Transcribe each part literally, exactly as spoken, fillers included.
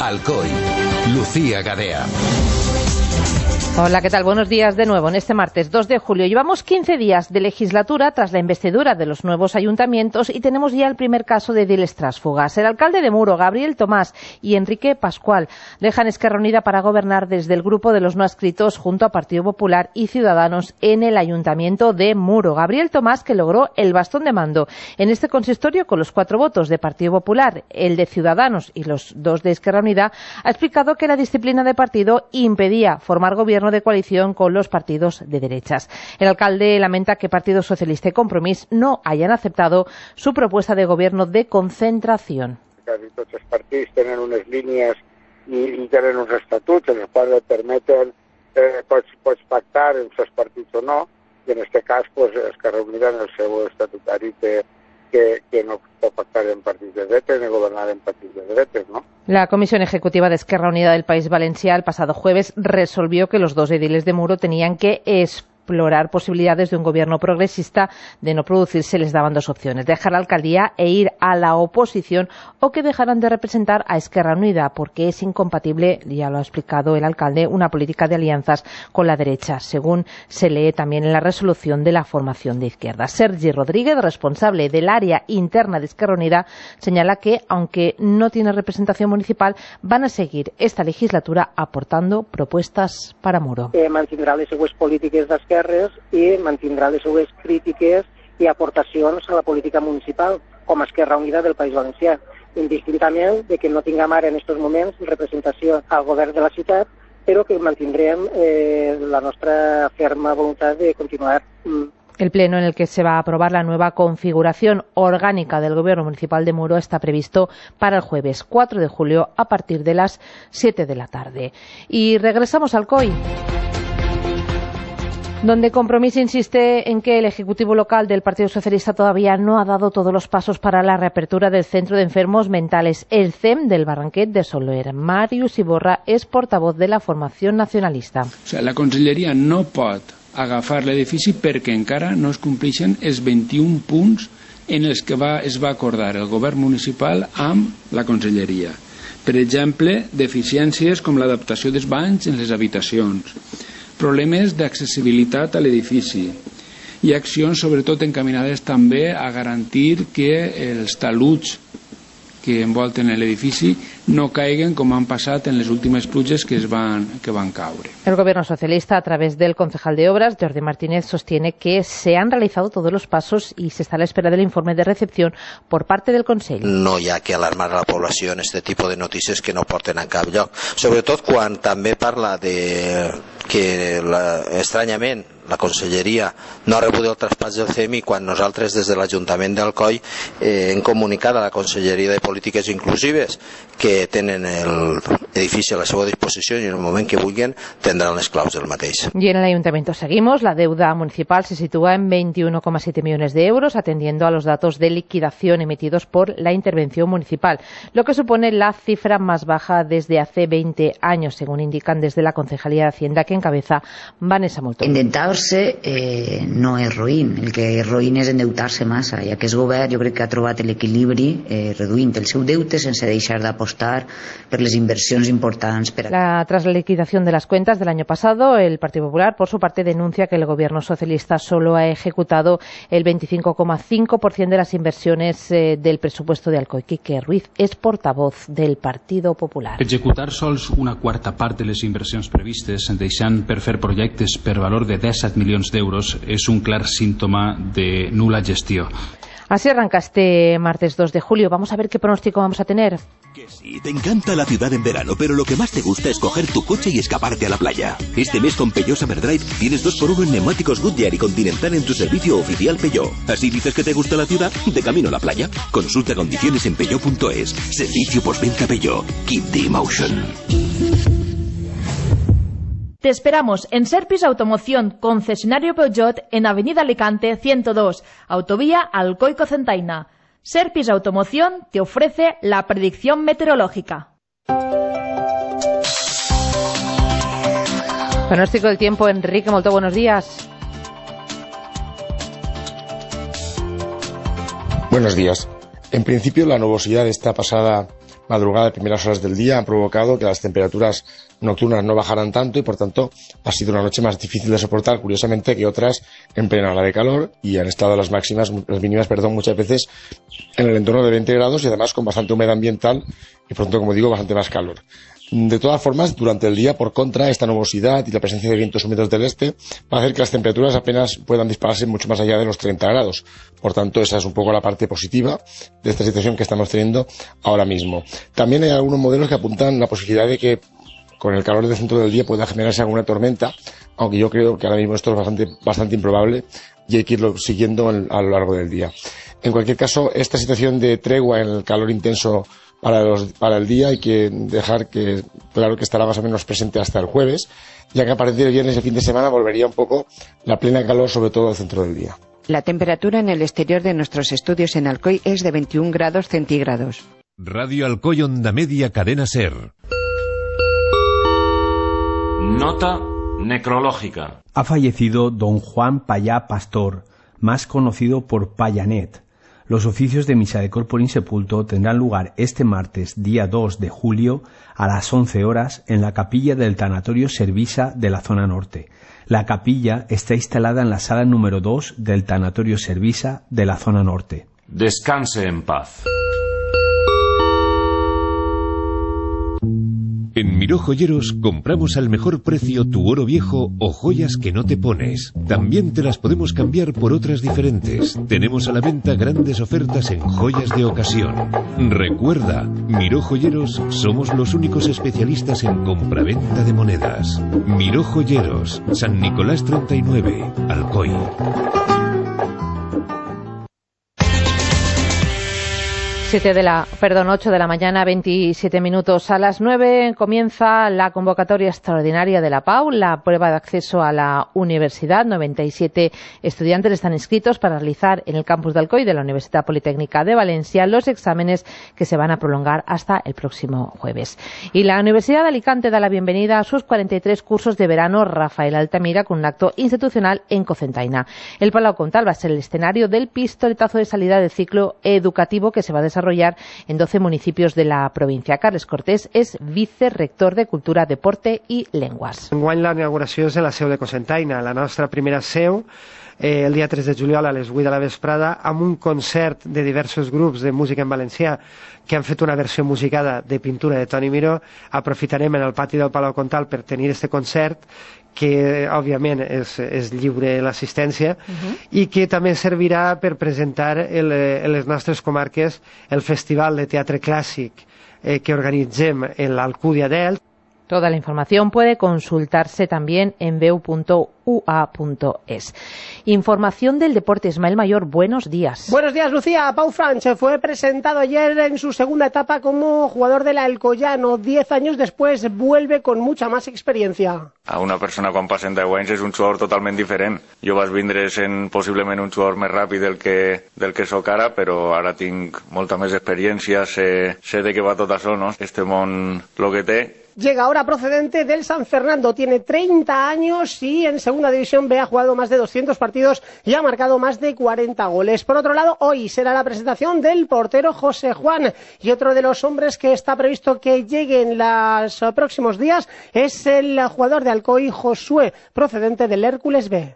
Alcoy. Lucía Gadea. Hola, ¿qué tal? Buenos días de nuevo en este martes dos de julio. Llevamos quince días de legislatura tras la investidura de los nuevos ayuntamientos y tenemos ya el primer caso de ediles tránsfugas. El alcalde de Muro, Gabriel Tomás, y Enrique Pascual dejan Esquerra Unida para gobernar desde el grupo de los no adscritos junto a Partido Popular y Ciudadanos en el ayuntamiento de Muro. Gabriel Tomás, que logró el bastón de mando en este consistorio con los cuatro votos de Partido Popular, el de Ciudadanos y los dos de Esquerra Unida, ha explicado que la disciplina de partido impedía formar gobierno de coalición con los partidos de derechas. El alcalde lamenta que Partido Socialista y Compromís no hayan aceptado su propuesta de gobierno de concentración. Quasi tots els partits tenen unes línies i, i tenen uns estatuts en els quals et permeten eh, pots, pots pactar amb els partits o no, i en aquest cas pues, Esquerra Unida en el seu estatutari té Que, que no pot pactar en partits de dretes ni gobernar en partits de dretes, ¿no? La Comisión Ejecutiva de Esquerra Unida del País Valencià el pasado jueves resolvió que los dos ediles de Muro tenían que explorar posibilidades de un gobierno progresista. De no producirse, les daban dos opciones: dejar la alcaldía e ir a la oposición, o que dejaran de representar a Esquerra Unida, porque es incompatible, ya lo ha explicado el alcalde, una política de alianzas con la derecha, según se lee también en la resolución de la formación de izquierda. Sergi Rodríguez, responsable del área interna de Esquerra Unida, señala que, aunque no tiene representación municipal, van a seguir esta legislatura aportando propuestas para Muro. Eh, mantindrà les seues polítiques d'esquerra i mantindrà les seues crítiques i aportacions a la política municipal com a Esquerra Unida del País Valencià, indistintament de que no tinguem ara en aquests moments representació al govern de la ciutat, però que mantindrem eh, la nostra ferma voluntat de continuar. El pleno en el que se va a aprobar la nueva configuración orgánica del Gobierno Municipal de Muro está previsto para el jueves cuatro de julio a partir de las siete de la tarde. Y regresamos al C O I, donde Compromís insiste en que el Ejecutivo local del Partido Socialista todavía no ha dado todos los pasos para la reapertura del Centro de Enfermos Mentales, el C E M del Barranquet de Soler. Màrius Iborra es portavoz de la formación nacionalista. O sea, la Conselleria no pot agafar l'edifici perquè encara no es compleixen els vint-i-un punts en els que va, es va acordar el govern municipal amb la Conselleria. Per exemple, deficiències com l'adaptació dels banys en les habitacions, problemes d'accessibilitat a l'edifici i accions sobretot encaminades també a garantir que els taluds que envolten l'edifici no caiguen com han passat en les últimes pluges que, es van, que van caure. El Gobierno Socialista, a través del concejal de Obras, Jordi Martínez, sostiene que se han realizado todos los pasos y se está a la espera del informe de recepción por parte del Consell. No hi ha que alarmar a la població en este tipus de notícies que no porten a cap lloc. Sobretot quan també parla de que la, estranyament la Conselleria no ha rebut el traspàs del C E M i quan nosaltres des de l'Ajuntament d'Alcoi eh, hem comunicat a la Conselleria de Polítiques Inclusives que tenen l'edifici a la seva disposició i en el moment que vulguin tendran les claus del mateix. Y en el Ayuntamiento seguimos. La deuda municipal se sitúa en veintiuno coma siete millones de euros, atendiendo a los datos de liquidación emitidos por la intervención municipal, lo que supone la cifra más baja desde hace veinte años, según indican desde la Concejalía de Hacienda que encabeza Vanessa Moltó. Endeutar-se eh, no és roïn, el que és roïn és endeutar-se massa, i aquest govern jo crec que ha trobat l'equilibri eh, reduint el seu deute sense deixar d'apostar per les inversions importants. Per a... la, tras la liquidación de las cuentas del año pasado, el Partido Popular, por su parte, denuncia que el Gobierno socialista solo ha ejecutado el veinticinco coma cinco por ciento de las inversiones eh, del presupuesto de Alcoi. Quique Ruiz es portavoz del Partido Popular. Executar sols una quarta part de les inversions previstes, deixant per fer projectes per valor de disset milions d'euros, és un clar símptoma de nula gestió. Así arranca este martes dos de julio. Vamos a ver qué pronóstico vamos a tener. Que sí, te encanta la ciudad en verano, pero lo que más te gusta es coger tu coche y escaparte a la playa. Este mes con Peugeot Summer Drive tienes dos por uno en neumáticos Goodyear y Continental en tu servicio oficial Peugeot. Así dices que te gusta la ciudad, de camino a la playa. Consulta condiciones en peugeot punto es. Servicio postventa Peugeot. Keep the emotion. Te esperamos en Serpis Automoción, concesionario Peugeot, en Avenida Alicante ciento dos, autovía Alcoy-Cocentaina. Serpis Automoción te ofrece la predicción meteorológica. Pronóstico del tiempo, Enrique Moltó, buenos días. Buenos días. En principio, la nubosidad de esta pasada madrugada y primeras horas del día han provocado que las temperaturas nocturnas no bajaran tanto y por tanto ha sido una noche más difícil de soportar, curiosamente, que otras en plena ola de calor, y han estado las máximas, las mínimas, perdón, muchas veces en el entorno de veinte grados y además con bastante humedad ambiental y pronto, como digo, bastante más calor. De todas formas, durante el día, por contra, esta nubosidad y la presencia de vientos húmedos del este va a hacer que las temperaturas apenas puedan dispararse mucho más allá de los treinta grados. Por tanto, esa es un poco la parte positiva de esta situación que estamos teniendo ahora mismo. También hay algunos modelos que apuntan la posibilidad de que con el calor del centro del día pueda generarse alguna tormenta, aunque yo creo que ahora mismo esto es bastante, bastante improbable y hay que irlo siguiendo en, a lo largo del día. En cualquier caso, esta situación de tregua en el calor intenso para, los, para el día hay que dejar que, claro que estará más o menos presente hasta el jueves, ya que a partir del viernes y el fin de semana volvería un poco la plena calor, sobre todo al centro del día. La temperatura en el exterior de nuestros estudios en Alcoy es de veintiún grados centígrados. Radio Alcoy, Onda Media, Cadena Ser. Nota necrológica. Ha fallecido don Juan Payá Pastor, más conocido por Payanet. Los oficios de misa de corpore insepulto tendrán lugar este martes, día dos de julio, a las once horas, en la capilla del Tanatorio Servisa de la zona norte. La capilla está instalada en la sala número dos del Tanatorio Servisa de la zona norte. Descanse en paz. En Miró Joyeros compramos al mejor precio tu oro viejo o joyas que no te pones. También te las podemos cambiar por otras diferentes. Tenemos a la venta grandes ofertas en joyas de ocasión. Recuerda, Miró Joyeros somos los únicos especialistas en compraventa de monedas. Miró Joyeros, San Nicolás treinta y nueve, Alcoy. Siete de la, perdón, ocho de la mañana, veintisiete minutos. A las nueve comienza la convocatoria extraordinaria de la PAU, la prueba de acceso a la universidad. noventa y siete estudiantes están inscritos para realizar en el campus de Alcoy de la Universidad Politécnica de Valencia los exámenes que se van a prolongar hasta el próximo jueves. Y la Universidad de Alicante da la bienvenida a sus cuarenta y tres cursos de verano Rafael Altamira con un acto institucional en Cocentaina. El Palau Comtal va a ser el escenario del pistoletazo de salida del ciclo educativo que se va a desarrollar desarrollar en doce municipios de la provincia. Carles Cortés és vicerrector de Cultura, Deporte i Lenguas. Enguany la inauguració és a la seu de Cocentaina, la nostra primera seu, eh, el dia tres de juliol a les vuit de la vesprada, amb un concert de diversos grups de música en valencià que han fet una versió musicada de Pintura de Toni Miró. Aprofitarem en el pati del Palau Comtal per tenir este concert, que òbviament és, és lliure l'assistència, uh-huh. i que també servirà per presentar el, en les nostres comarques el Festival de Teatre Clàssic eh, que organitzem en l'Alcúdia d'Elx. Toda la información puede consultarse también en veu punto u a punto es. Información del deporte. Ismael Mayor, buenos días. Buenos días, Lucía. Pau Franch fue presentado ayer en su segunda etapa como jugador del Alcoyano. Diez años después vuelve con mucha más experiencia. A una persona quan passen deu anys és un jugador totalment diferent. Jo vaig vindre sent possiblement un jugador més ràpid del que, del que sóc ara, però ara tinc molta més experiència, sé, sé de què va tot això, no? Este món lo que té. Llega ahora procedente del San Fernando, tiene treinta años y en Segunda División B ha jugado más de doscientos partidos y ha marcado más de cuarenta goles. Por otro lado, hoy será la presentación del portero José Juan, y otro de los hombres que está previsto que llegue en los próximos días es el jugador de Alcoy, Josué, procedente del Hércules B.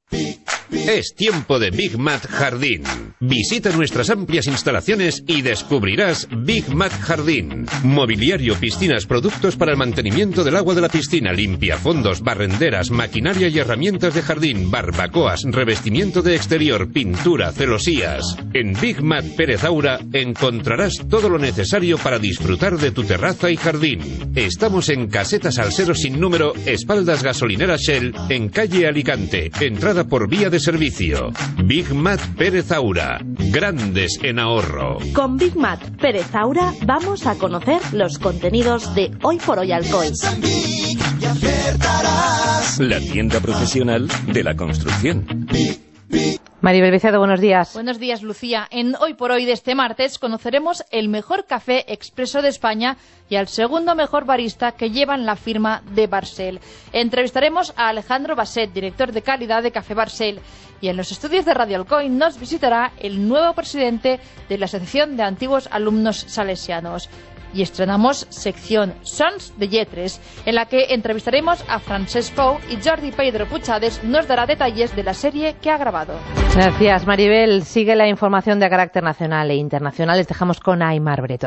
Es tiempo de Big Mat Jardín. Visita nuestras amplias instalaciones y descubrirás Big Mat Jardín. Mobiliario, piscinas, productos para el mantenimiento del agua de la piscina, limpiafondos, barrenderas, maquinaria y herramientas de jardín, barbacoas, revestimiento de exterior, pintura, celosías. En Big Mat Pérez Aura encontrarás todo lo necesario para disfrutar de tu terraza y jardín. Estamos en Caseta Salsero sin número, espaldas gasolinera Shell, en calle Alicante, entrada por vía de servicio. Big Mat Pérez Aura, grandes en ahorro. Con Big Mat Pérez Aura vamos a conocer los contenidos de Hoy por Hoy Alcoy. La tienda profesional de la construcción. Maribel Becedo, buenos días. Buenos días, Lucía. En Hoy por Hoy de este martes conoceremos el mejor café expreso de España y al segundo mejor barista que llevan la firma de Barcel. Entrevistaremos a Alejandro Basset, director de calidad de Café Barcel. Y en los estudios de Radio Alcoy nos visitará el nuevo presidente de la Asociación de Antiguos Alumnos Salesianos. y estrenamos sección Sons de Lletres, en la que entrevistaremos a Francesc Pou y Jordi Pedro Puchades nos dará detalles de la serie que ha grabado. Gracias, Maribel. Sigue la información de carácter nacional e internacional. Les dejamos con Aimar Breton.